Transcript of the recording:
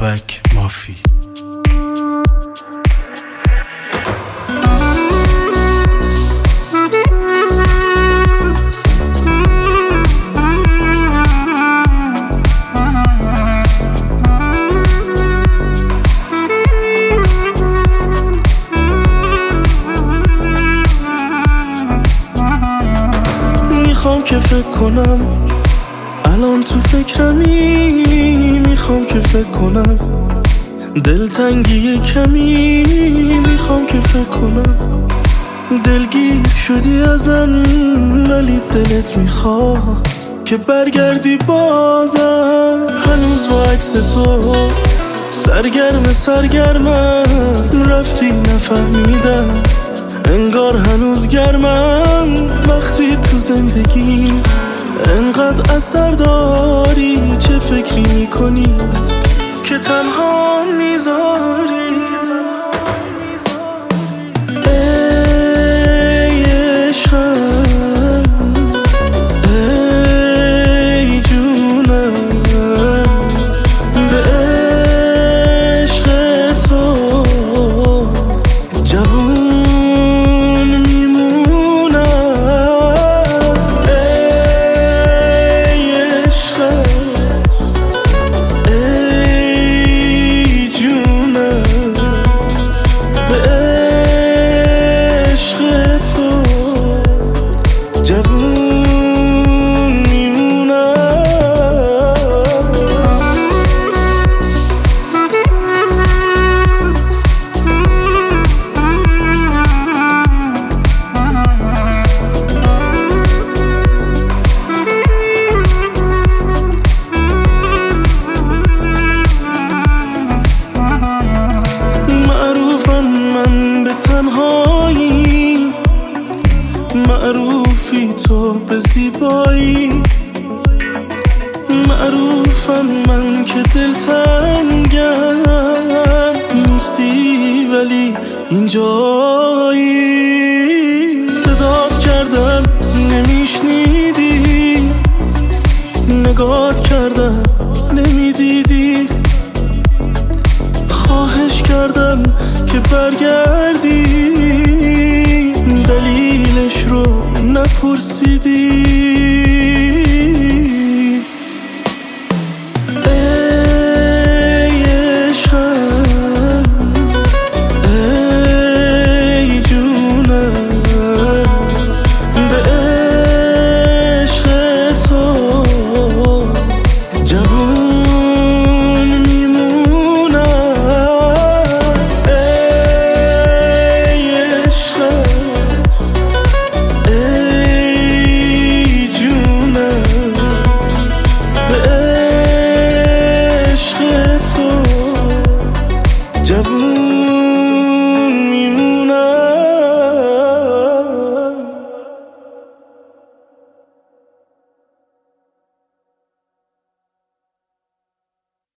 بابک مافی. میخوام که فکر کنم الان تو فکرمی، میخوام که فکر کنم دلتنگی کمی، میخوام که فکر کنم دلگیر شدی ازم ولی دلت میخواد که برگردی بازم. هنوز با عکس تو سرگرمم، رفتی نفهمیدم انگار هنوز گرمم. وقتی تو زندگی انقدر اثر داری، چه فکری میکنی که تنها میذاری؟ ای عشقم، ای جونم، به عشق تو جوون میمونم. ای عشقم، ای جونم، به عشق تو جوون میمونم. معروفم من به تنهایی، معروفی تو به زیبایی، معروفم من که دلتنگم نیستی ولی اینجایی. صدات کردم نمیشنیدی، نگات کردم نمیدیدی، خواهش کردم که برگردی، دلیلش رو نپرسیدی.